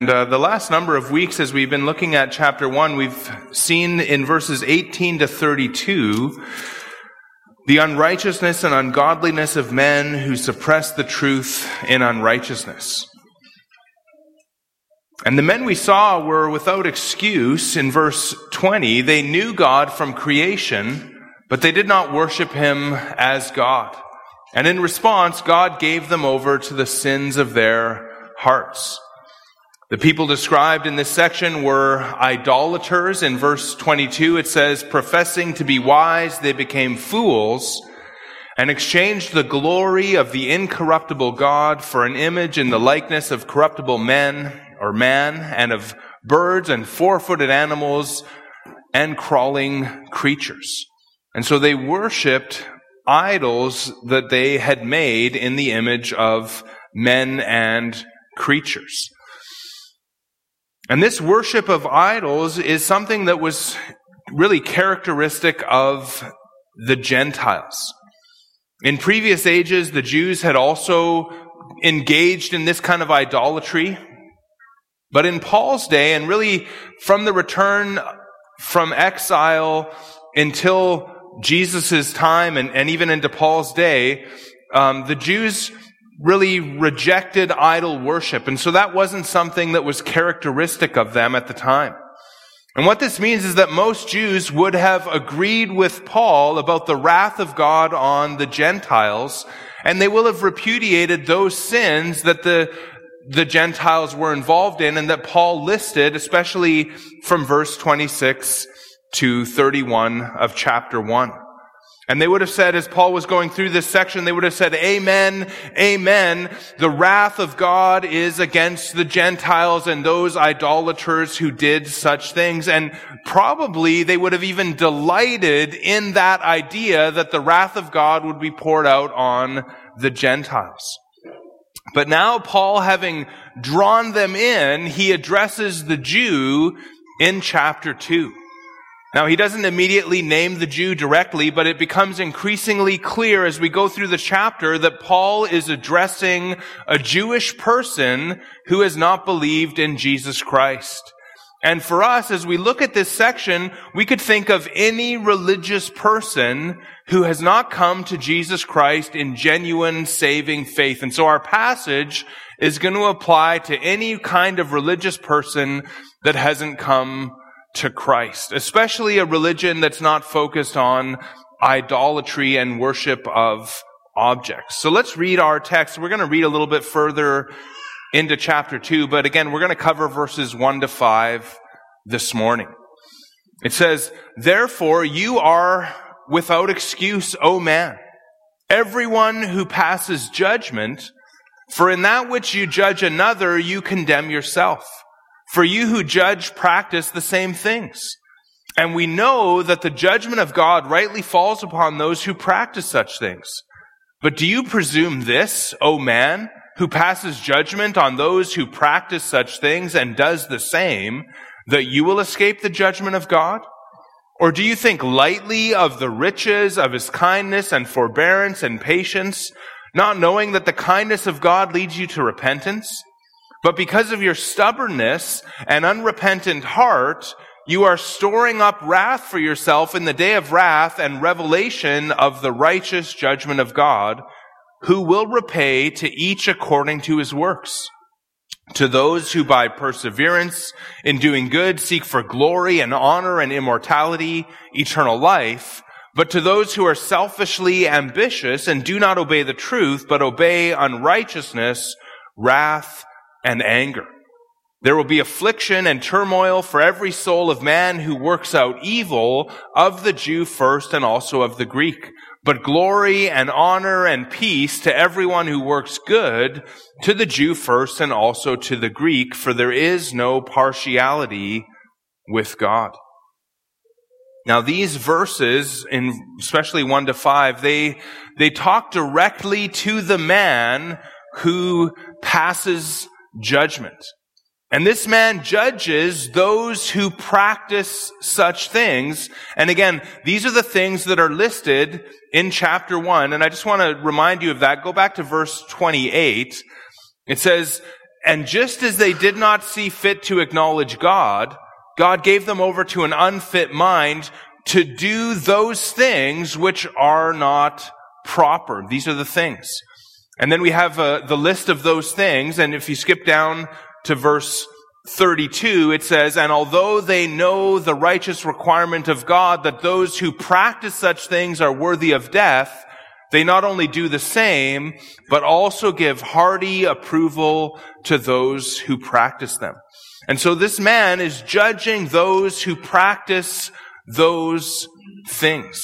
The last number of weeks as we've been looking at chapter 1, we've seen in verses 18 to 32 the unrighteousness and ungodliness of men who suppress the truth in unrighteousness. And the men we saw were without excuse. In verse 20, they knew God from creation, but they did not worship Him as God. And in response, God gave them over to the sins of their hearts. The people described in this section were idolaters. In verse 22, it says, professing to be wise, they became fools and exchanged the glory of the incorruptible God for an image in the likeness of corruptible men or man and of birds and four-footed animals and crawling creatures. And so they worshipped idols that they had made in the image of men and creatures. And this worship of idols is something that was really characteristic of the Gentiles. In previous ages, the Jews had also engaged in this kind of idolatry. But in Paul's day, and really from the return from exile until Jesus' time and even into Paul's day, the Jews really rejected idol worship. And so that wasn't something that was characteristic of them at the time. And what this means is that most Jews would have agreed with Paul about the wrath of God on the Gentiles, and they will have repudiated those sins that the Gentiles were involved in and that Paul listed, especially from verse 26 to 31 of chapter 1. And they would have said, as Paul was going through this section, they would have said, Amen, amen. The wrath of God is against the Gentiles and those idolaters who did such things. And probably they would have even delighted in that idea that the wrath of God would be poured out on the Gentiles. But now Paul, having drawn them in, he addresses the Jew in chapter 2. Now, he doesn't immediately name the Jew directly, but it becomes increasingly clear as we go through the chapter that Paul is addressing a Jewish person who has not believed in Jesus Christ. And for us, as we look at this section, we could think of any religious person who has not come to Jesus Christ in genuine saving faith. And so our passage is going to apply to any kind of religious person that hasn't come to Christ, especially a religion that's not focused on idolatry and worship of objects. So let's read our text. We're going to read a little bit further into chapter 2, but again, we're going to cover verses 1 to 5 this morning. It says, therefore you are without excuse, O man, everyone who passes judgment, for in that which you judge another, you condemn yourself. For you who judge practice the same things. And we know that the judgment of God rightly falls upon those who practice such things. But do you presume this, O man, who passes judgment on those who practice such things and does the same, that you will escape the judgment of God? Or do you think lightly of the riches of His kindness and forbearance and patience, not knowing that the kindness of God leads you to repentance? But because of your stubbornness and unrepentant heart, you are storing up wrath for yourself in the day of wrath and revelation of the righteous judgment of God, who will repay to each according to his works. To those who by perseverance in doing good seek for glory and honor and immortality, eternal life, but to those who are selfishly ambitious and do not obey the truth, but obey unrighteousness, wrath, and anger. There will be affliction and turmoil for every soul of man who works out evil, of the Jew first and also of the Greek. But glory and honor and peace to everyone who works good, to the Jew first and also to the Greek, for there is no partiality with God. Now these verses, in especially 1 to 5, they talk directly to the man who passes judgment. And this man judges those who practice such things. And again, these are the things that are listed in chapter 1. And I just want to remind you of that. Go back to verse 28. It says, And just as they did not see fit to acknowledge God, God gave them over to an unfit mind to do those things which are not proper. These are the things. And then we have the list of those things. And if you skip down to verse 32, it says, "And although they know the righteous requirement of God, that those who practice such things are worthy of death, they not only do the same, but also give hearty approval to those who practice them." And so this man is judging those who practice those things.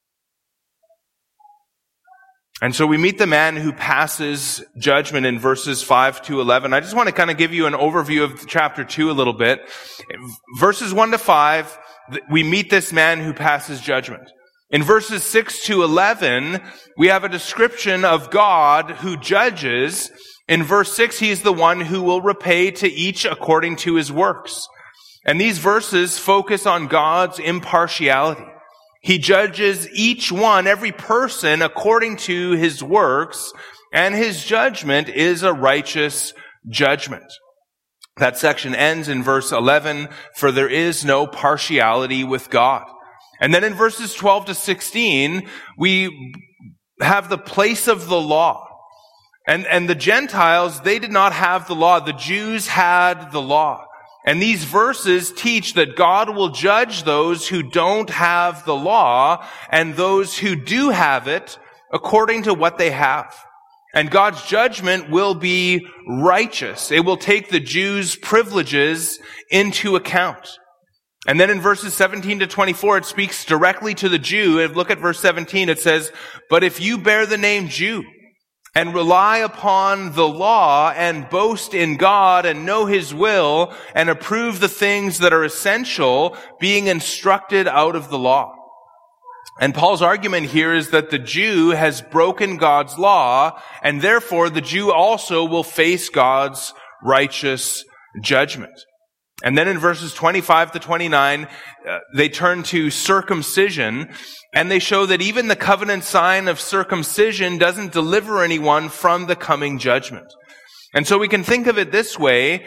And so we meet the man who passes judgment in verses 5 to 11. I just want to kind of give you an overview of chapter 2 a little bit. Verses 1 to 5, we meet this man who passes judgment. In verses 6 to 11, we have a description of God who judges. In verse 6, he is the one who will repay to each according to his works. And these verses focus on God's impartiality. He judges each one, every person, according to his works, and his judgment is a righteous judgment. That section ends in verse 11, "For there is no partiality with God." And then in verses 12 to 16, we have the place of the law. And the Gentiles, they did not have the law. The Jews had the law. And these verses teach that God will judge those who don't have the law and those who do have it according to what they have. And God's judgment will be righteous. It will take the Jews' privileges into account. And then in verses 17 to 24, it speaks directly to the Jew. And look at verse 17. It says, "But if you bear the name Jew, and rely upon the law and boast in God and know his will and approve the things that are essential, being instructed out of the law." And Paul's argument here is that the Jew has broken God's law, and therefore the Jew also will face God's righteous judgment. And then in verses 25 to 29, they turn to circumcision, and they show that even the covenant sign of circumcision doesn't deliver anyone from the coming judgment. And so we can think of it this way.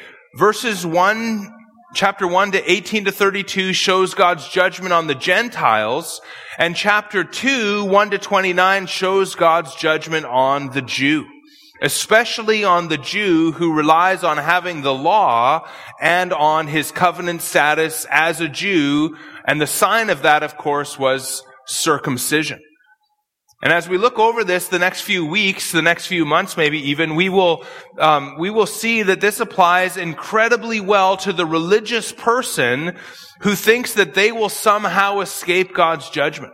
Chapter 1 to 18 to 32 shows God's judgment on the Gentiles, and chapter 2, 1 to 29 shows God's judgment on the Jew. Especially on the Jew who relies on having the law and on his covenant status as a Jew. And the sign of that, of course, was circumcision. And as we look over this the next few weeks, the next few months maybe even, we will see that this applies incredibly well to the religious person who thinks that they will somehow escape God's judgment.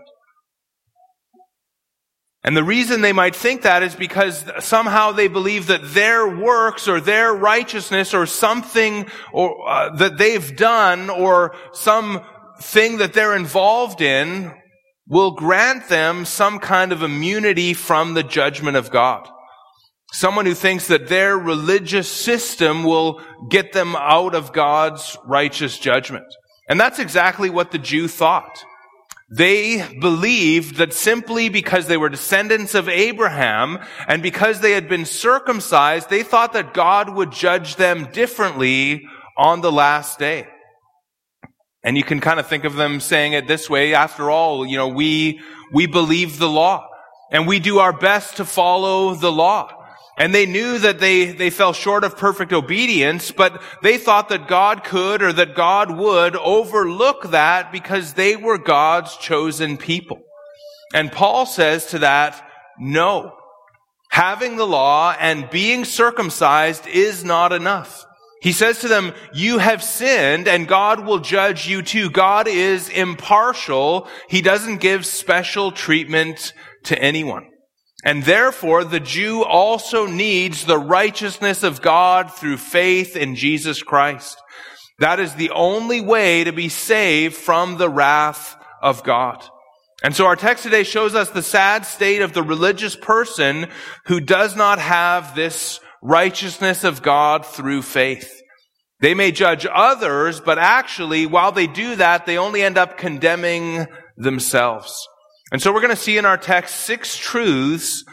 And the reason they might think that is because somehow they believe that their works or their righteousness or something that they've done or something that they're involved in will grant them some kind of immunity from the judgment of God. Someone who thinks that their religious system will get them out of God's righteous judgment. And that's exactly what the Jew thought. They believed that simply because they were descendants of Abraham and because they had been circumcised, they thought that God would judge them differently on the last day. And you can kind of think of them saying it this way: after all, we believe the law and we do our best to follow the law. And they knew that they fell short of perfect obedience, but they thought that God could or that God would overlook that because they were God's chosen people. And Paul says to that, no. Having the law and being circumcised is not enough. He says to them, you have sinned and God will judge you too. God is impartial. He doesn't give special treatment to anyone. And therefore, the Jew also needs the righteousness of God through faith in Jesus Christ. That is the only way to be saved from the wrath of God. And so our text today shows us the sad state of the religious person who does not have this righteousness of God through faith. They may judge others, but actually, while they do that, they only end up condemning themselves. And so we're going to see in our text 6 truths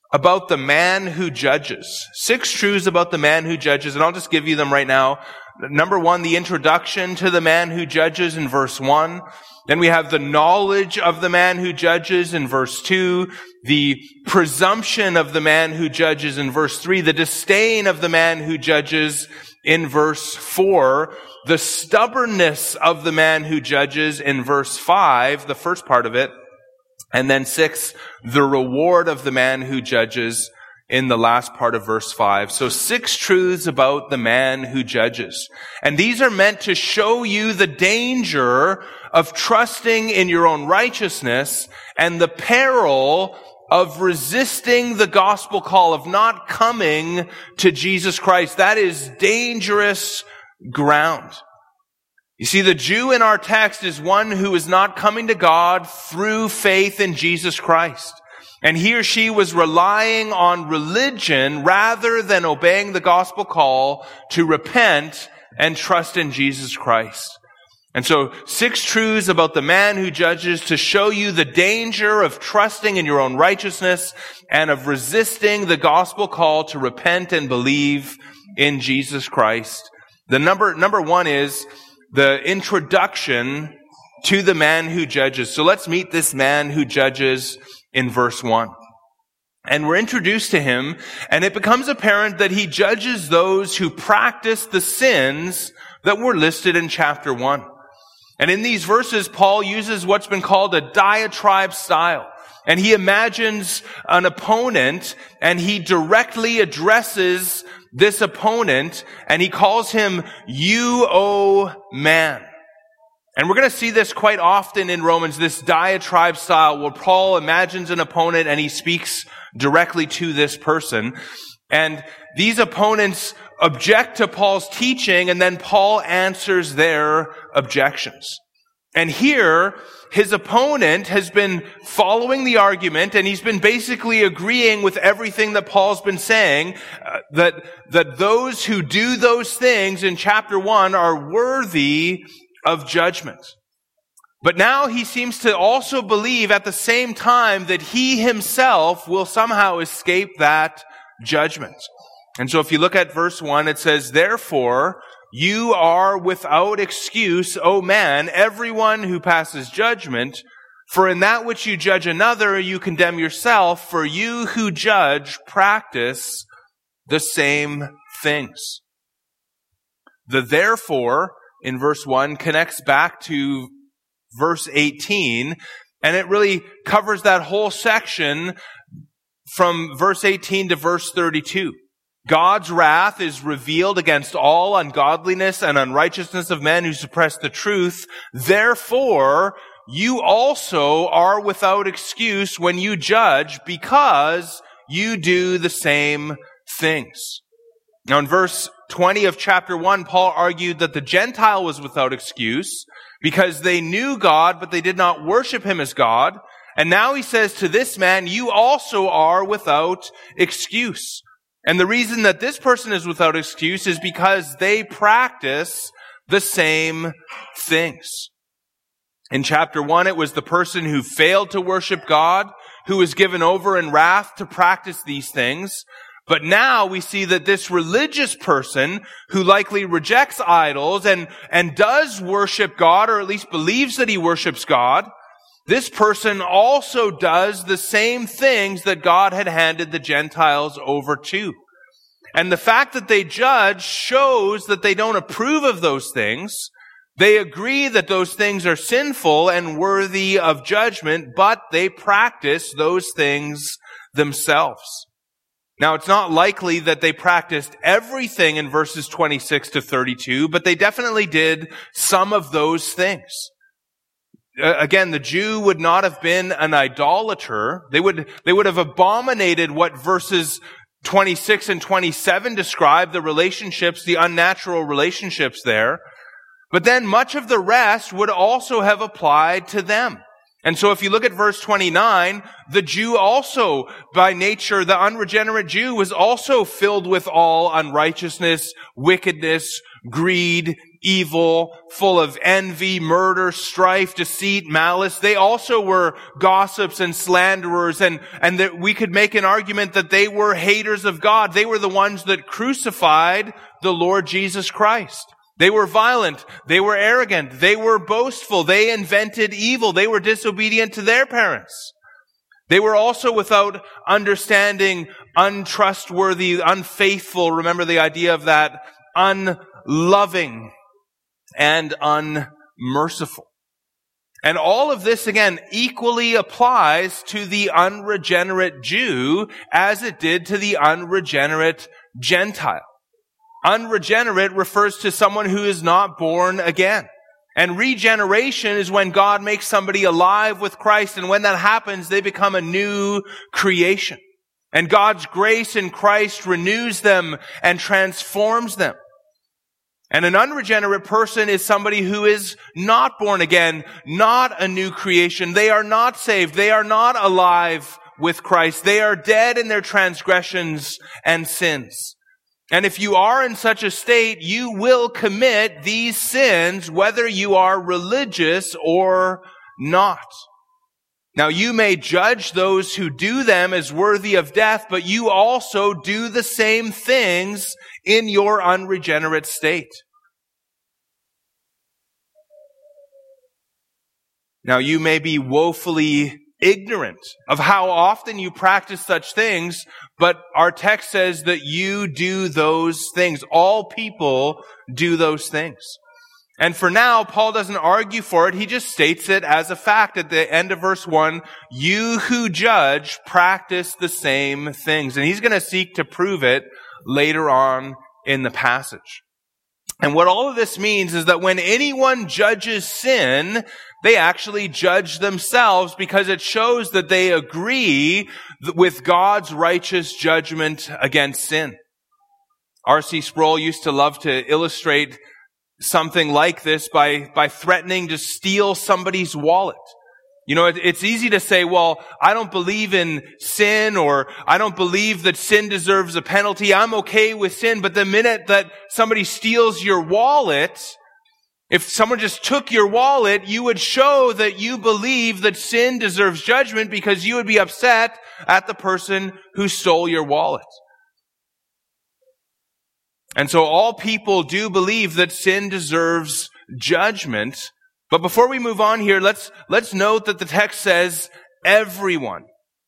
about the man who judges. 6 truths about the man who judges, and I'll just give you them right now. Number 1, the introduction to the man who judges in verse 1. Then we have the knowledge of the man who judges in verse 2, the presumption of the man who judges in verse 3, the disdain of the man who judges in verse 4, the stubbornness of the man who judges in verse 5, the first part of it, and then 6, the reward of the man who judges in the last part of verse 5. So 6 truths about the man who judges. And these are meant to show you the danger of trusting in your own righteousness and the peril of resisting the gospel call, of not coming to Jesus Christ. That is dangerous ground. You see, the Jew in our text is one who is not coming to God through faith in Jesus Christ. And he or she was relying on religion rather than obeying the gospel call to repent and trust in Jesus Christ. And so 6 truths about the man who judges to show you the danger of trusting in your own righteousness and of resisting the gospel call to repent and believe in Jesus Christ. The number 1 is the introduction to the man who judges. So let's meet this man who judges in verse 1. And we're introduced to him, and it becomes apparent that he judges those who practice the sins that were listed in chapter 1. And in these verses, Paul uses what's been called a diatribe style. And he imagines an opponent, and he directly addresses this opponent, and he calls him, "You, O man." And we're going to see this quite often in Romans, this diatribe style where Paul imagines an opponent and he speaks directly to this person. And these opponents object to Paul's teaching, and then Paul answers their objections. And here, his opponent has been following the argument, and he's been basically agreeing with everything that Paul's been saying, that those who do those things in chapter 1 are worthy of judgment. But now he seems to also believe at the same time that he himself will somehow escape that judgment. And so if you look at verse 1, it says, "Therefore, you are without excuse, O man, everyone who passes judgment, for in that which you judge another, you condemn yourself, for you who judge practice the same things." The therefore in verse 1 connects back to verse 18, and it really covers that whole section from verse 18 to verse 32. God's wrath is revealed against all ungodliness and unrighteousness of men who suppress the truth. Therefore, you also are without excuse when you judge, because you do the same things. Now in verse 20 of chapter 1, Paul argued that the Gentile was without excuse because they knew God, but they did not worship him as God. And now he says to this man, you also are without excuse. And the reason that this person is without excuse is because they practice the same things. In chapter 1, it was the person who failed to worship God who was given over in wrath to practice these things. But now we see that this religious person who likely rejects idols and does worship God, or at least believes that he worships God, this person also does the same things that God had handed the Gentiles over to. And the fact that they judge shows that they don't approve of those things. They agree that those things are sinful and worthy of judgment, but they practice those things themselves. Now, it's not likely that they practiced everything in verses 26 to 32, but they definitely did some of those things. Again, the Jew would not have been an idolater. They would have abominated what verses 26 and 27 describe, the relationships, the unnatural relationships there. But then much of the rest would also have applied to them. And so if you look at verse 29, the Jew also, by nature, the unregenerate Jew was also filled with all unrighteousness, wickedness, greed, evil, full of envy, murder, strife, deceit, malice. They also were gossips and slanderers, and that we could make an argument that they were haters of God. They were the ones that crucified the Lord Jesus Christ. They were violent. They were arrogant. They were boastful. They invented evil. They were disobedient to their parents. They were also without understanding, untrustworthy, unfaithful. Remember the idea of that, unloving and unmerciful. And all of this, again, equally applies to the unregenerate Jew as it did to the unregenerate Gentile. Unregenerate refers to someone who is not born again. And regeneration is when God makes somebody alive with Christ, and when that happens, they become a new creation. And God's grace in Christ renews them and transforms them. And an unregenerate person is somebody who is not born again, not a new creation. They are not saved. They are not alive with Christ. They are dead in their transgressions and sins. And if you are in such a state, you will commit these sins, whether you are religious or not. Now, you may judge those who do them as worthy of death, but you also do the same things in your unregenerate state. Now, you may be woefully ignorant of how often you practice such things, but our text says that you do those things. All people do those things. And for now, Paul doesn't argue for it. He just states it as a fact at the end of verse 1. You who judge practice the same things. And he's going to seek to prove it later on in the passage. And what all of this means is that when anyone judges sin, they actually judge themselves, because it shows that they agree with God's righteous judgment against sin. R.C. Sproul used to love to illustrate something like this by threatening to steal somebody's wallet. You know, it's easy to say, well, I don't believe in sin, or I don't believe that sin deserves a penalty. I'm okay with sin. But the minute that somebody steals your wallet, if someone just took your wallet, you would show that you believe that sin deserves judgment, because you would be upset at the person who stole your wallet. And so all people do believe that sin deserves judgment. But before we move on here, let's note that the text says everyone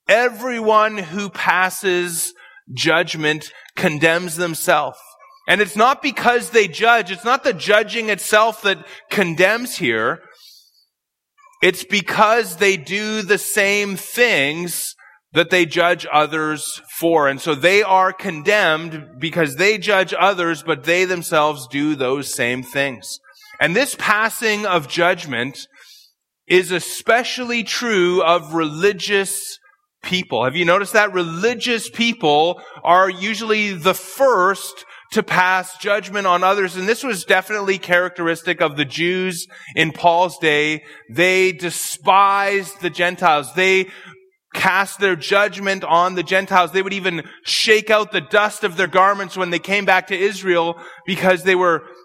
who passes judgment condemns themselves. And it's not because they judge. It's not the judging itself that condemns here. It's because they do the same things that they judge others for. And so they are condemned because they judge others, but they themselves do those same things. And this passing of judgment is especially true of religious people. Have you noticed that? Religious people are usually the first to pass judgment on others. And this was definitely characteristic of the Jews in Paul's day. They despised the Gentiles. They cast their judgment on the Gentiles. They would even shake out the dust of their garments when they came back to Israel, because they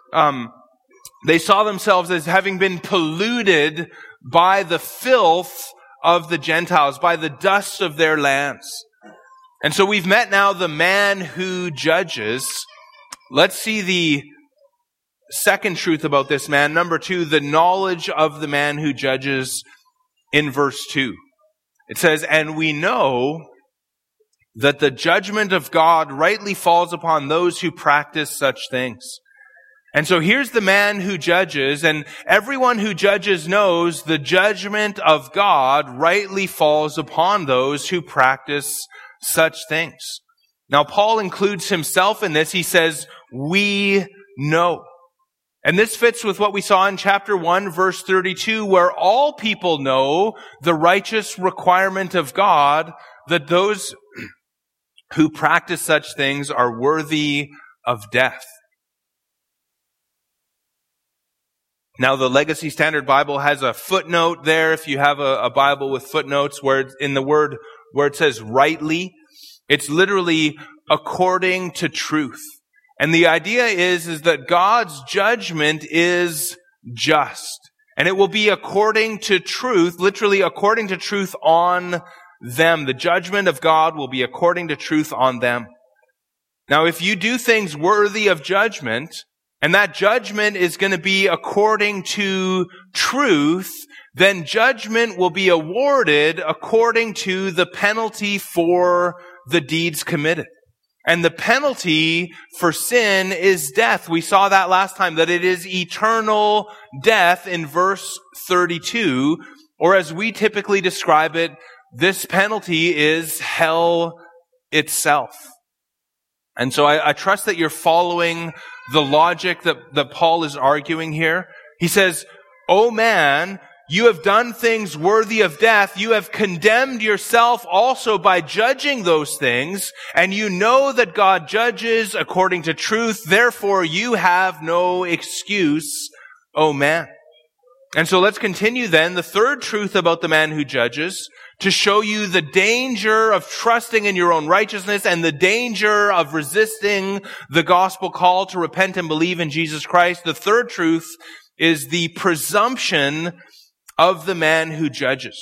saw themselves as having been polluted by the filth of the Gentiles, by the dust of their lands. And so we've met now the man who judges. Let's see the second truth about this man. Number 2, the knowledge of the man who judges in verse 2. It says, and we know that the judgment of God rightly falls upon those who practice such things. And so here's the man who judges, and everyone who judges knows the judgment of God rightly falls upon those who practice such things. Now, Paul includes himself in this. He says, we know. And this fits with what we saw in chapter 1, verse 32, where all people know the righteous requirement of God, that those who practice such things are worthy of death. Now, the Legacy Standard Bible has a footnote there. If you have a Bible with footnotes where it's in the word where it says rightly, it's literally according to truth. And the idea is that God's judgment is just. And it will be according to truth, literally according to truth on them. The judgment of God will be according to truth on them. Now, if you do things worthy of judgment, and that judgment is going to be according to truth, then judgment will be awarded according to the penalty for the deeds committed. And the penalty for sin is death. We saw that last time, that it is eternal death in verse 32, or as we typically describe it, this penalty is hell itself. And so I trust that you're following the logic that Paul is arguing here. He says, "O man, you have done things worthy of death. You have condemned yourself also by judging those things, and you know that God judges according to truth. Therefore, you have no excuse, O man." And so let's continue then. The third truth about the man who judges, to show you the danger of trusting in your own righteousness and the danger of resisting the gospel call to repent and believe in Jesus Christ. The third truth is the presumption of the man who judges.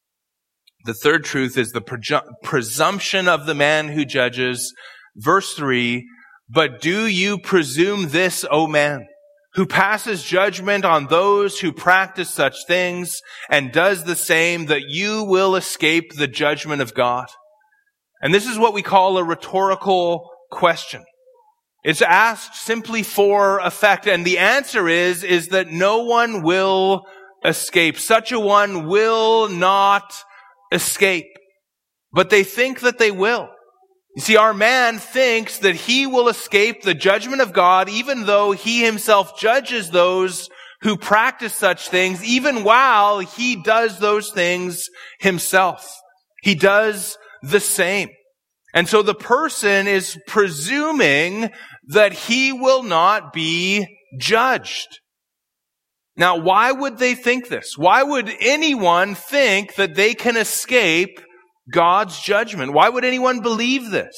The third truth is the presumption of the man who judges. Verse 3, "But do you presume this, O man, who passes judgment on those who practice such things and does the same, that you will escape the judgment of God?" And this is what we call a rhetorical question. It's asked simply for effect, and the answer is that no one will escape. Such a one will not escape. But they think that they will. You see, our man thinks that he will escape the judgment of God, even though he himself judges those who practice such things, even while he does those things himself. He does the same. And so the person is presuming that he will not be judged. Now, why would they think this? Why would anyone think that they can escape God's judgment? Why would anyone believe this?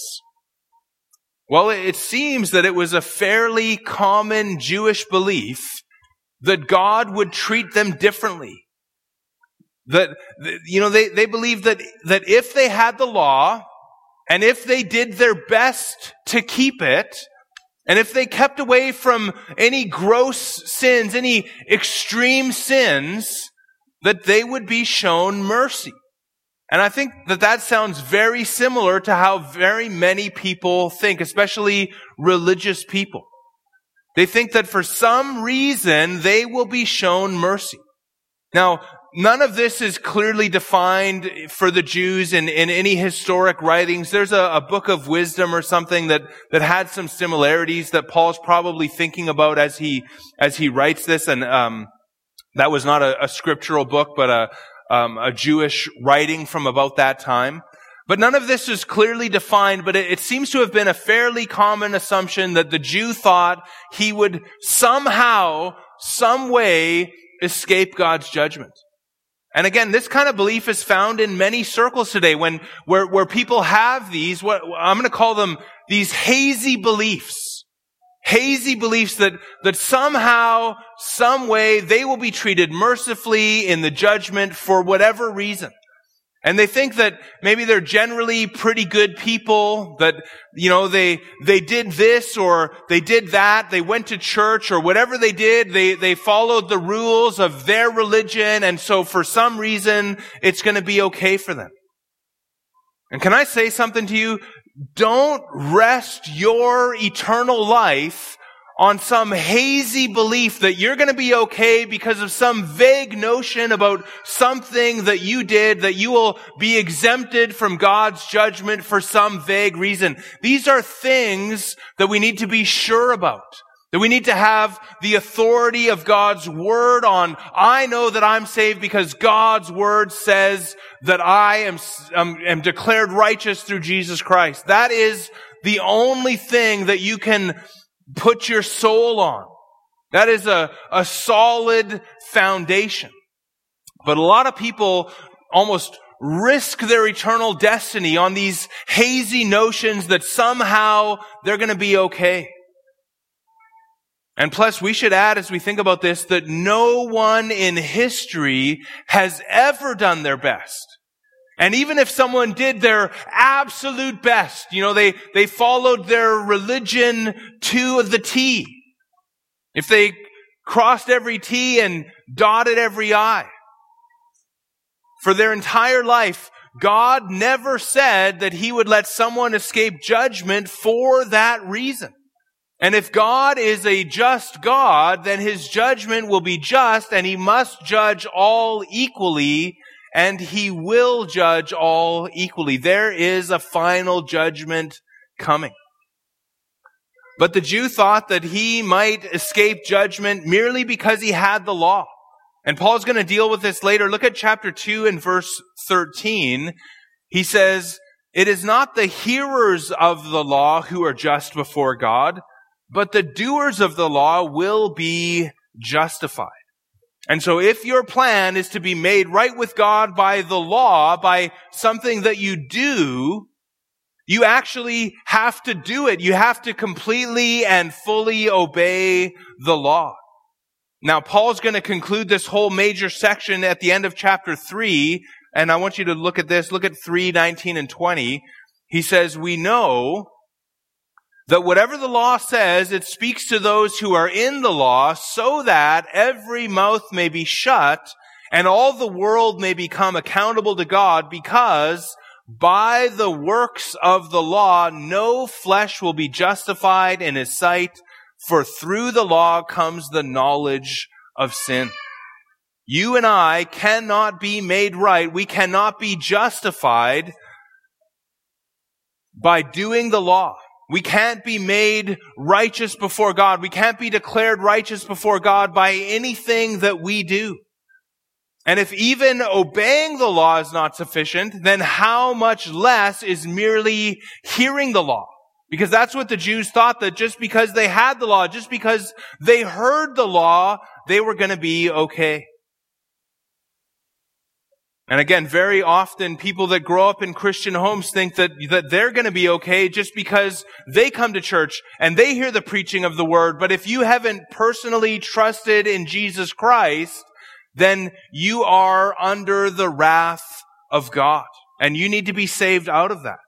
Well, it seems that it was a fairly common Jewish belief that God would treat them differently. That, they believed that if they had the law, and if they did their best to keep it, and if they kept away from any gross sins, any extreme sins, that they would be shown mercy. And I think that sounds very similar to how very many people think, especially religious people. They think that for some reason they will be shown mercy. Now, none of this is clearly defined for the Jews in any historic writings. There's a book of wisdom or something that had some similarities that Paul's probably thinking about as he writes this. And that was not a scriptural book, but a Jewish writing from about that time. But none of this is clearly defined, but it seems to have been a fairly common assumption that the Jew thought he would somehow, some way, escape God's judgment. And again, this kind of belief is found in many circles today where people have these, what I'm going to call them, these hazy beliefs. Hazy beliefs that somehow, some way, they will be treated mercifully in the judgment for whatever reason. And they think that maybe they're generally pretty good people, that, they did this or they did that, they went to church or whatever they did, they followed the rules of their religion, and so for some reason, it's going to be okay for them. And can I say something to you? Don't rest your eternal life on some hazy belief that you're going to be okay because of some vague notion about something that you did, that you will be exempted from God's judgment for some vague reason. These are things that we need to be sure about, that we need to have the authority of God's word on. I know that I'm saved because God's word says that I am declared righteous through Jesus Christ. That is the only thing that you can put your soul on. That is a solid foundation. But a lot of people almost risk their eternal destiny on these hazy notions that somehow they're going to be okay. And plus, we should add, as we think about this, that no one in history has ever done their best. And even if someone did their absolute best, they followed their religion to the T. If they crossed every T and dotted every I. For their entire life, God never said that He would let someone escape judgment for that reason. And if God is a just God, then His judgment will be just, and He must judge all equally, and He will judge all equally. There is a final judgment coming. But the Jew thought that he might escape judgment merely because he had the law. And Paul's going to deal with this later. Look at chapter 2 and verse 13. He says, "It is not the hearers of the law who are just before God, but the doers of the law will be justified." And so if your plan is to be made right with God by the law, by something that you do, you actually have to do it. You have to completely and fully obey the law. Now, Paul's going to conclude this whole major section at the end of chapter 3, and I want you to look at this. Look at 3:19 and 20. He says, "We know that whatever the law says, it speaks to those who are in the law, so that every mouth may be shut and all the world may become accountable to God, because by the works of the law, no flesh will be justified in His sight, for through the law comes the knowledge of sin." You and I cannot be made right. We cannot be justified by doing the law. We can't be made righteous before God. We can't be declared righteous before God by anything that we do. And if even obeying the law is not sufficient, then how much less is merely hearing the law? Because that's what the Jews thought, that just because they had the law, just because they heard the law, they were going to be okay. And again, very often people that grow up in Christian homes think that they're going to be okay just because they come to church and they hear the preaching of the word. But if you haven't personally trusted in Jesus Christ, then you are under the wrath of God. And you need to be saved out of that.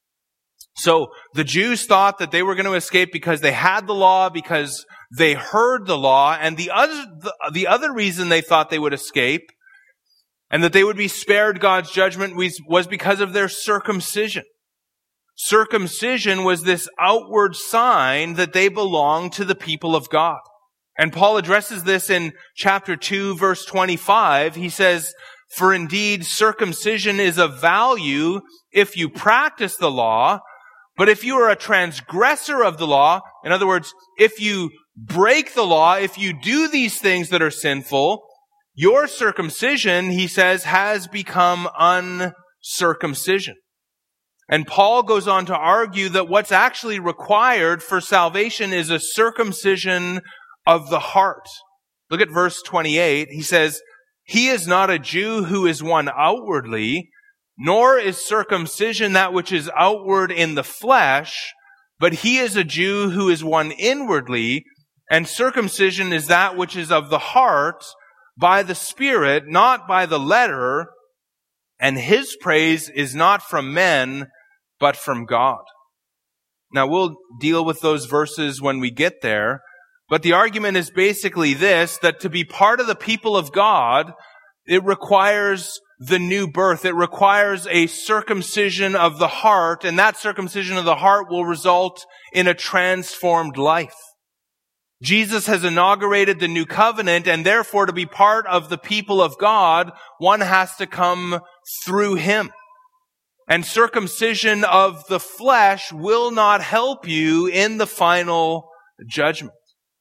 So the Jews thought that they were going to escape because they had the law, because they heard the law. And the other reason they thought they would escape and that they would be spared God's judgment was because of their circumcision. Circumcision was this outward sign that they belonged to the people of God. And Paul addresses this in chapter 2, verse 25. He says, "For indeed, circumcision is of value if you practice the law, but if you are a transgressor of the law," in other words, if you break the law, if you do these things that are sinful, your circumcision, he says, has become uncircumcision. And Paul goes on to argue that what's actually required for salvation is a circumcision of the heart. Look at verse 28. He says, "He is not a Jew who is one outwardly, nor is circumcision that which is outward in the flesh, but he is a Jew who is one inwardly, and circumcision is that which is of the heart, by the Spirit, not by the letter, and his praise is not from men, but from God." Now we'll deal with those verses when we get there, but the argument is basically this, that to be part of the people of God, it requires the new birth. It requires a circumcision of the heart, and that circumcision of the heart will result in a transformed life. Jesus has inaugurated the new covenant, and therefore to be part of the people of God, one has to come through Him. And circumcision of the flesh will not help you in the final judgment.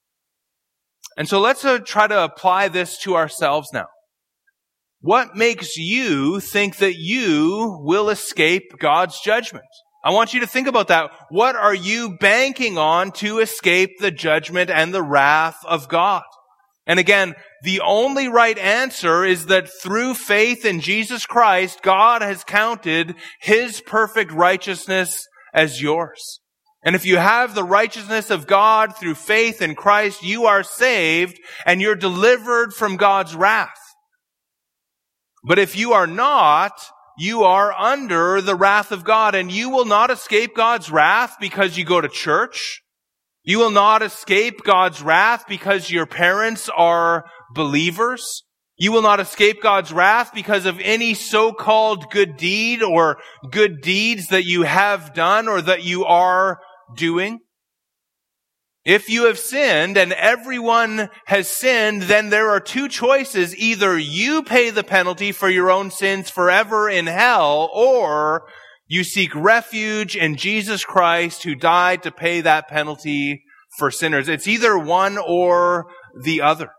And so let's try to apply this to ourselves now. What makes you think that you will escape God's judgment? I want you to think about that. What are you banking on to escape the judgment and the wrath of God? And again, the only right answer is that through faith in Jesus Christ, God has counted His perfect righteousness as yours. And if you have the righteousness of God through faith in Christ, you are saved and you're delivered from God's wrath. But if you are not, you are under the wrath of God, and you will not escape God's wrath because you go to church. You will not escape God's wrath because your parents are believers. You will not escape God's wrath because of any so-called good deed or good deeds that you have done or that you are doing. If you have sinned, and everyone has sinned, then there are two choices. Either you pay the penalty for your own sins forever in hell, or you seek refuge in Jesus Christ, who died to pay that penalty for sinners. It's either one or the other.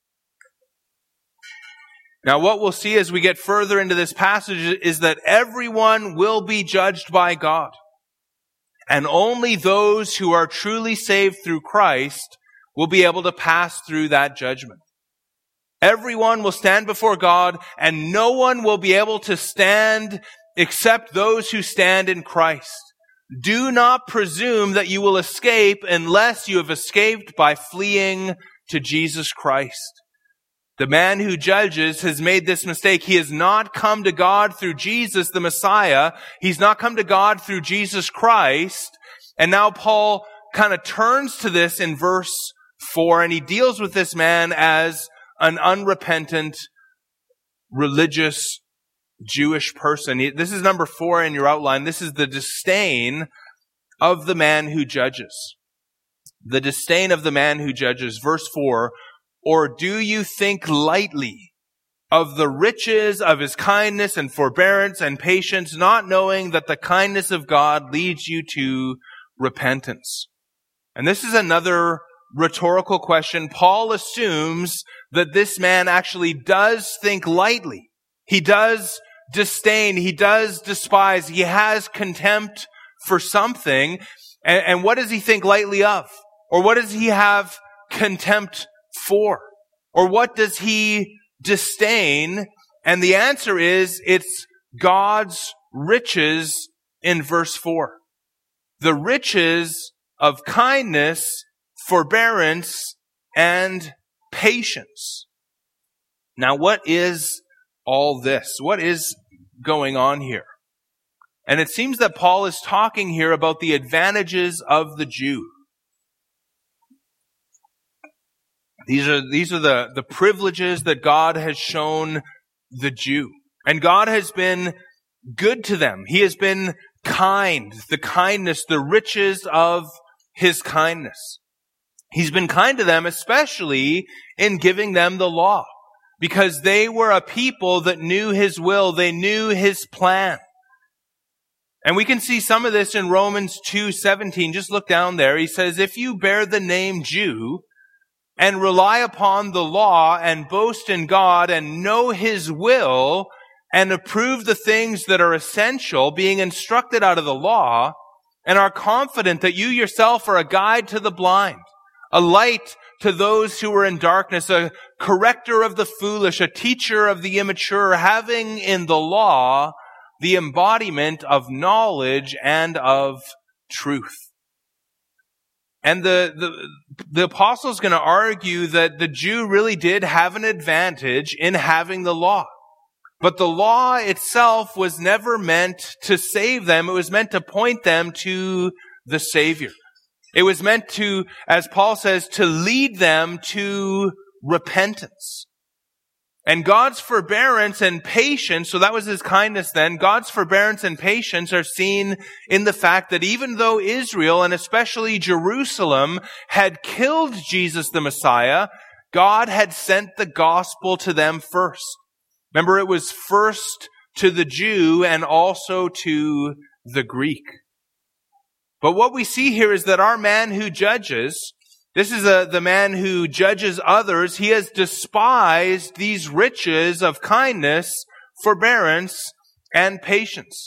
Now, what we'll see as we get further into this passage is that everyone will be judged by God. And only those who are truly saved through Christ will be able to pass through that judgment. Everyone will stand before God, and no one will be able to stand except those who stand in Christ. Do not presume that you will escape unless you have escaped by fleeing to Jesus Christ. The man who judges has made this mistake. He has not come to God through Jesus, the Messiah. He's not come to God through Jesus Christ. And now Paul kind of turns to this in verse 4, and he deals with this man as an unrepentant, religious, Jewish person. This is number 4 in your outline. This is the disdain of the man who judges. The disdain of the man who judges. Verse 4, or do you think lightly of the riches of His kindness and forbearance and patience, not knowing that the kindness of God leads you to repentance? And this is another rhetorical question. Paul assumes that this man actually does think lightly. He does disdain. He does despise. He has contempt for something. And what does he think lightly of? Or what does he have contempt for? Or what does he disdain? And the answer is, it's God's riches in verse 4. The riches of kindness, forbearance, and patience. Now, what is all this? What is going on here? And it seems that Paul is talking here about the advantages of the Jew. These are the privileges that God has shown the Jew. And God has been good to them. He has been kind, the kindness, the riches of His kindness. He's been kind to them, especially in giving them the law, because they were a people that knew His will. They knew His plan. And we can see some of this in Romans 2:17. Just look down there. He says, if you bear the name Jew and rely upon the law and boast in God and know His will and approve the things that are essential, being instructed out of the law, and are confident that you yourself are a guide to the blind, a light to those who are in darkness, a corrector of the foolish, a teacher of the immature, having in the law the embodiment of knowledge and of truth. And the apostle is going to argue that the Jew really did have an advantage in having the law. But the law itself was never meant to save them. It was meant to point them to the Savior. It was meant to, as Paul says, to lead them to repentance. And God's forbearance and patience, so that was His kindness then, God's forbearance and patience are seen in the fact that even though Israel, and especially Jerusalem, had killed Jesus the Messiah, God had sent the gospel to them first. Remember, it was first to the Jew and also to the Greek. But what we see here is that our man who judges, this is the man who judges others. He has despised these riches of kindness, forbearance, and patience.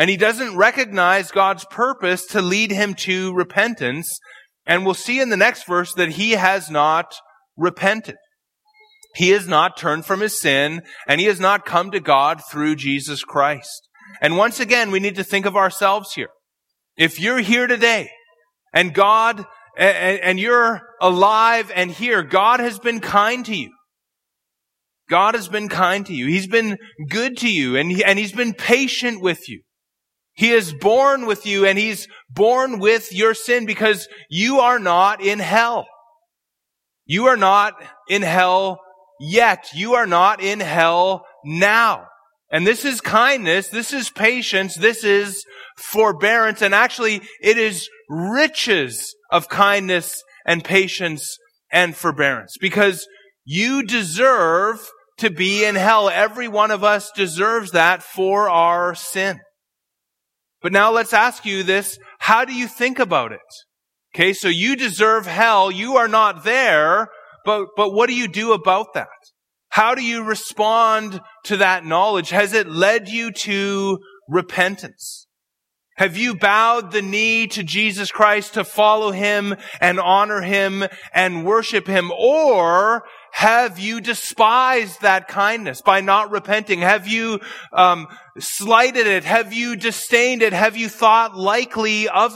And he doesn't recognize God's purpose to lead him to repentance. And we'll see in the next verse that he has not repented. He has not turned from his sin, and he has not come to God through Jesus Christ. And once again, we need to think of ourselves here. If you're here today, and God, and you're alive and here, God has been kind to you. God has been kind to you. He's been good to you, and He's been patient with you. He is born with you, and He's born with your sin because you are not in hell. You are not in hell yet. You are not in hell now. And this is kindness, this is patience, this is forbearance, and actually it is riches of kindness and patience and forbearance. Because you deserve to be in hell. Every one of us deserves that for our sin. But now let's ask you this, how do you think about it? Okay, so you deserve hell, you are not there, but what do you do about that? How do you respond to that knowledge? Has it led you to repentance? Have you bowed the knee to Jesus Christ to follow Him and honor Him and worship Him? Or have you despised that kindness by not repenting? Have you slighted it? Have you disdained it? Have you thought lightly of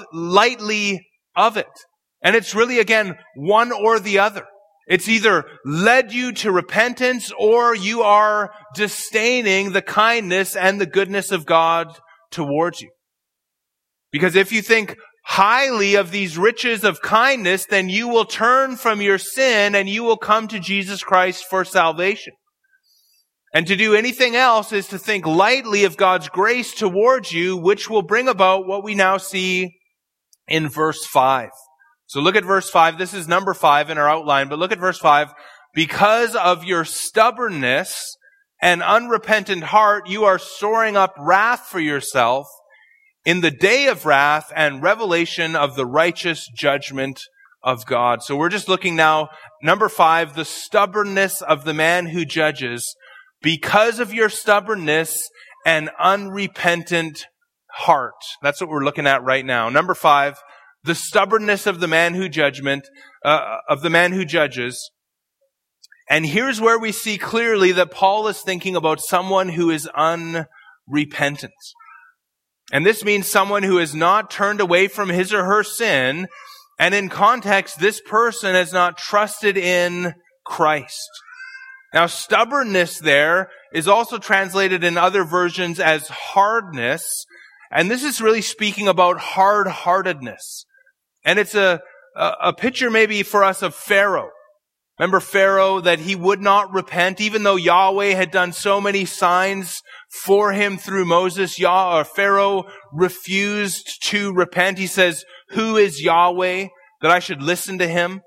it? And it's really, again, one or the other. It's either led you to repentance or you are disdaining the kindness and the goodness of God towards you. Because if you think highly of these riches of kindness, then you will turn from your sin and you will come to Jesus Christ for salvation. And to do anything else is to think lightly of God's grace towards you, which will bring about what we now see in verse 5. So look at verse 5. This is number 5 in our outline, but look at verse 5. Because of your stubbornness and unrepentant heart, you are storing up wrath for yourself in the day of wrath and revelation of the righteous judgment of God. So we're just looking now, number 5, the stubbornness of the man who judges. Because of your stubbornness and unrepentant heart. That's what we're looking at right now. Number 5, the stubbornness of the man who judges. And here's where we see clearly that Paul is thinking about someone who is unrepentant. And this means someone who has not turned away from his or her sin. And in context, this person has not trusted in Christ. Now, stubbornness there is also translated in other versions as hardness. And this is really speaking about hard-heartedness. And it's a picture maybe for us of Pharaoh. Remember Pharaoh, that he would not repent, even though Yahweh had done so many signs for him through Moses. Pharaoh refused to repent. He says, "Who is Yahweh that I should listen to him?"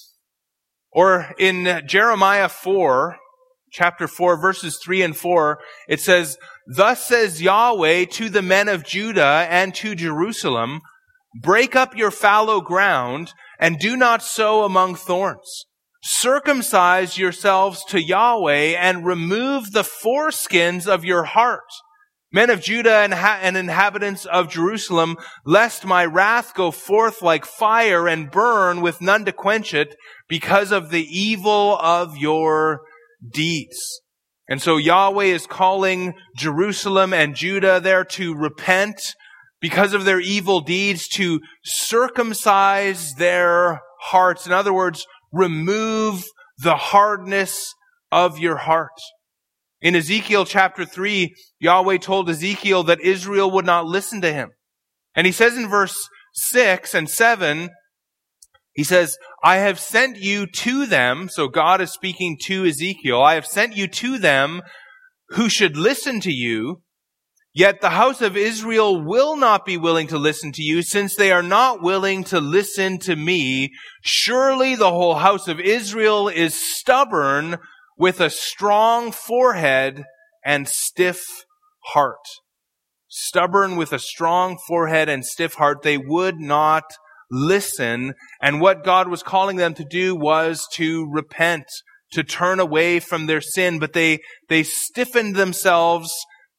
Or in Jeremiah 4, chapter 4, verses 3 and 4, it says, "Thus says Yahweh to the men of Judah and to Jerusalem, break up your fallow ground and do not sow among thorns. Circumcise yourselves to Yahweh and remove the foreskins of your heart. Men of Judah and inhabitants of Jerusalem, lest my wrath go forth like fire and burn with none to quench it because of the evil of your deeds." And so Yahweh is calling Jerusalem and Judah there to repent because of their evil deeds, to circumcise their hearts. In other words, remove the hardness of your heart. In Ezekiel chapter 3, Yahweh told Ezekiel that Israel would not listen to him. And he says in verse 6 and 7, he says, "I have sent you to them," so God is speaking to Ezekiel, "I have sent you to them who should listen to you, yet the house of Israel will not be willing to listen to you, since they are not willing to listen to me. Surely the whole house of Israel is stubborn with a strong forehead and stiff heart." Stubborn with a strong forehead and stiff heart. They would not listen. And what God was calling them to do was to repent, to turn away from their sin. But they stiffened themselves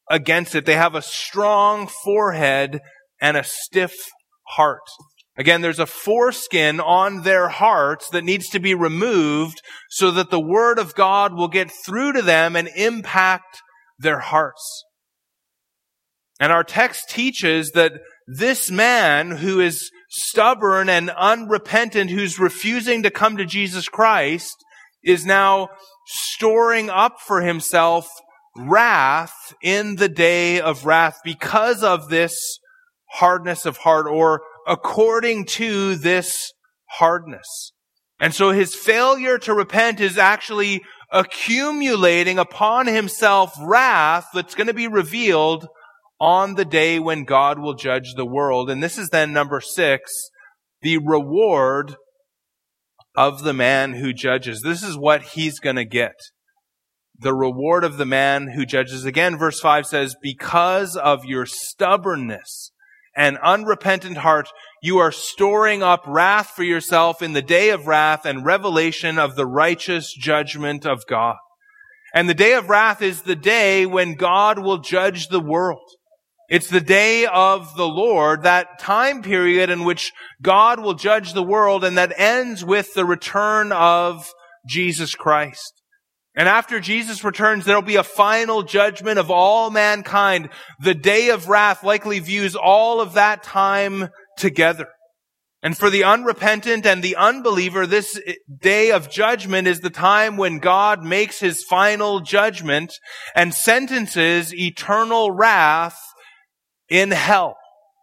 against it. They have a strong forehead and a stiff heart. Again, there's a foreskin on their hearts that needs to be removed so that the Word of God will get through to them and impact their hearts. And our text teaches that this man who is stubborn and unrepentant, who's refusing to come to Jesus Christ, is now storing up for himself wrath in the day of wrath because of this hardness of heart, or according to this hardness. And so his failure to repent is actually accumulating upon himself wrath that's going to be revealed on the day when God will judge the world. And this is then number 6, the reward of the man who judges. This is what he's going to get. The reward of the man who judges. Again, verse 5 says, because of your stubbornness and unrepentant heart, you are storing up wrath for yourself in the day of wrath and revelation of the righteous judgment of God. And the day of wrath is the day when God will judge the world. It's the day of the Lord, that time period in which God will judge the world, and that ends with the return of Jesus Christ. And after Jesus returns, there will be a final judgment of all mankind. The day of wrath likely views all of that time together. And for the unrepentant and the unbeliever, this day of judgment is the time when God makes his final judgment and sentences eternal wrath in hell.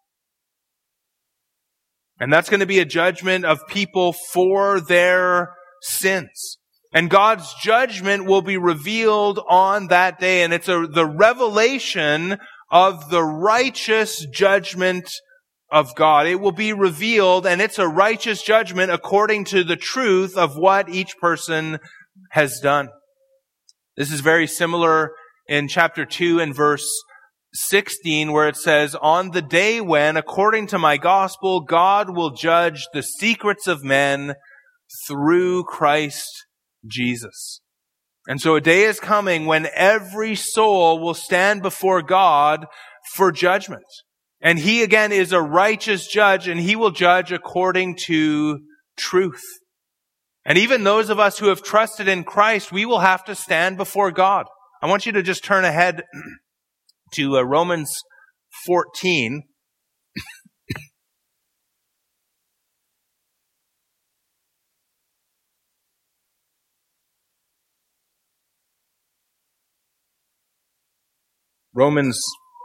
And that's going to be a judgment of people for their sins. And God's judgment will be revealed on that day. And it's the revelation of the righteous judgment of God. It will be revealed, and it's a righteous judgment according to the truth of what each person has done. This is very similar in chapter 2 and verse 16, where it says, on the day when, according to my gospel, God will judge the secrets of men through Christ Jesus. And so a day is coming when every soul will stand before God for judgment. And he again is a righteous judge, and he will judge according to truth. And even those of us who have trusted in Christ, we will have to stand before God. I want you to just turn ahead to Romans 14. Romans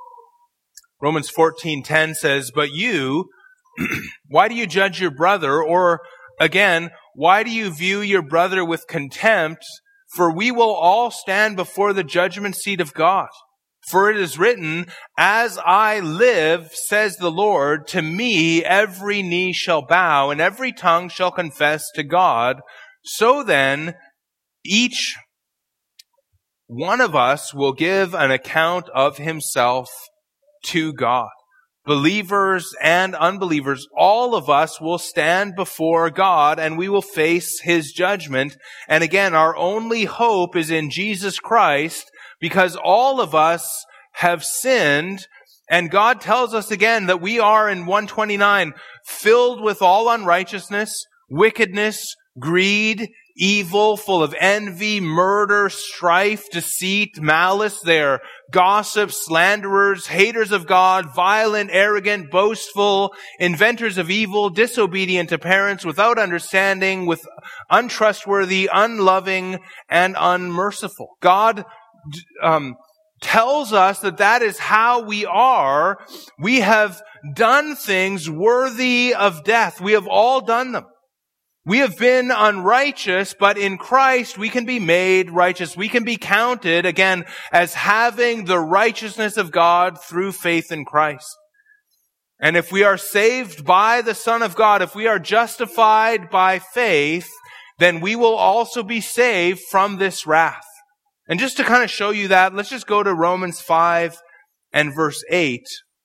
14:10 says, but you, why do you judge your brother? Or again, why do you view your brother with contempt? For we will all stand before the judgment seat of God. For it is written, as I live, says the Lord, to me every knee shall bow and every tongue shall confess to God. So then, each one of us will give an account of himself to God. Believers and unbelievers, all of us will stand before God and we will face his judgment. And again, our only hope is in Jesus Christ, because all of us have sinned. And God tells us again that we are, in 129, filled with all unrighteousness, wickedness, greed, evil, full of envy, murder, strife, deceit, malice. They're gossips, slanderers, haters of God, violent, arrogant, boastful, inventors of evil, disobedient to parents, without understanding, with untrustworthy, unloving, and unmerciful. God tells us that is how we are. We have done things worthy of death. We have all done them. We have been unrighteous, but in Christ we can be made righteous. We can be counted, again, as having the righteousness of God through faith in Christ. And if we are saved by the Son of God, if we are justified by faith, then we will also be saved from this wrath. And just to kind of show you that, let's just go to Romans 5 and verse 8.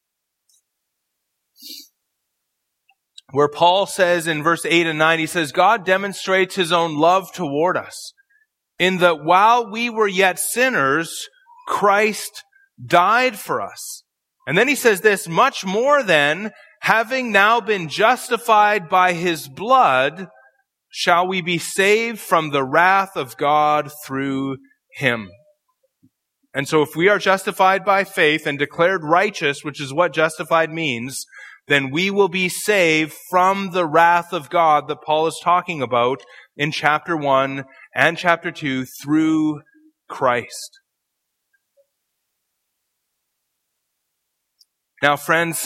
Where Paul says in verse 8 and 9, he says, God demonstrates his own love toward us, in that while we were yet sinners, Christ died for us. And then he says this, much more then, having now been justified by his blood, shall we be saved from the wrath of God through him. And so if we are justified by faith and declared righteous, which is what justified means, then we will be saved from the wrath of God that Paul is talking about in chapter 1 and chapter 2 through Christ. Now, friends,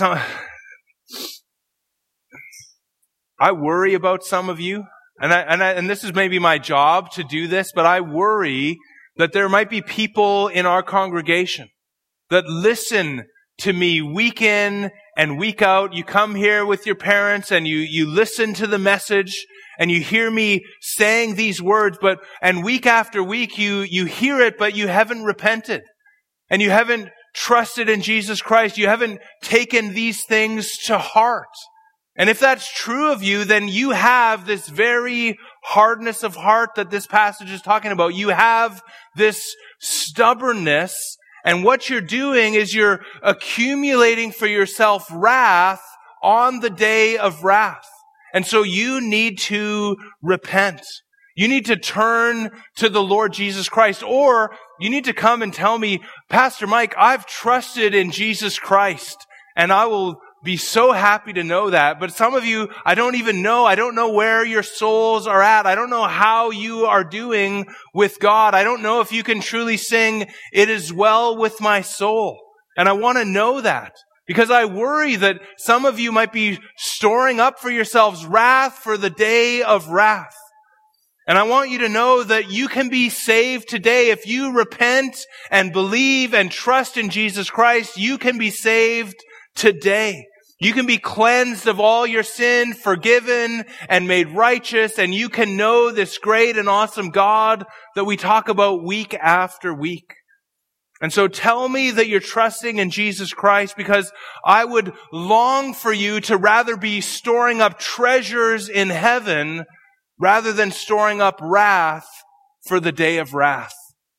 I worry about some of you, and this is maybe my job to do this, but I worry that there might be people in our congregation that listen to me week in and week out. You come here with your parents and you listen to the message and you hear me saying these words, and week after week you hear it, but you haven't repented and you haven't trusted in Jesus Christ. You haven't taken these things to heart. And if that's true of you, then you have this very hardness of heart that this passage is talking about. You have this stubbornness, and what you're doing is you're accumulating for yourself wrath on the day of wrath. And so you need to repent. You need to turn to the Lord Jesus Christ, or you need to come and tell me, Pastor Mike, I've trusted in Jesus Christ, and I will be so happy to know that. But some of you, I don't even know. I don't know where your souls are at. I don't know how you are doing with God. I don't know if you can truly sing, "It is well with my soul." And I want to know that, because I worry that some of you might be storing up for yourselves wrath for the day of wrath. And I want you to know that you can be saved today. If you repent and believe and trust in Jesus Christ, you can be saved today. You can be cleansed of all your sin, forgiven and made righteous, and you can know this great and awesome God that we talk about week after week. And so tell me that you're trusting in Jesus Christ, because I would long for you to rather be storing up treasures in heaven rather than storing up wrath for the day of wrath.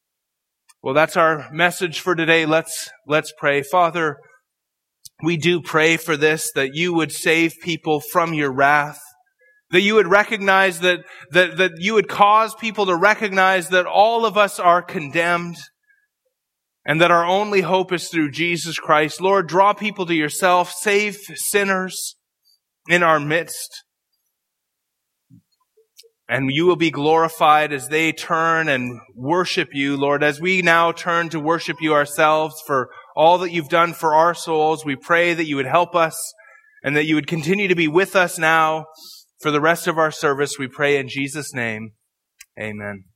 Well, that's our message for today. Let's pray. Father, we do pray for this, that you would save people from your wrath, that you would recognize that you would cause people to recognize that all of us are condemned and that our only hope is through Jesus Christ. Lord, draw people to yourself, save sinners in our midst, and you will be glorified as they turn and worship you, Lord. As we now turn to worship you ourselves for all that you've done for our souls, we pray that you would help us and that you would continue to be with us now for the rest of our service. We pray in Jesus' name. Amen.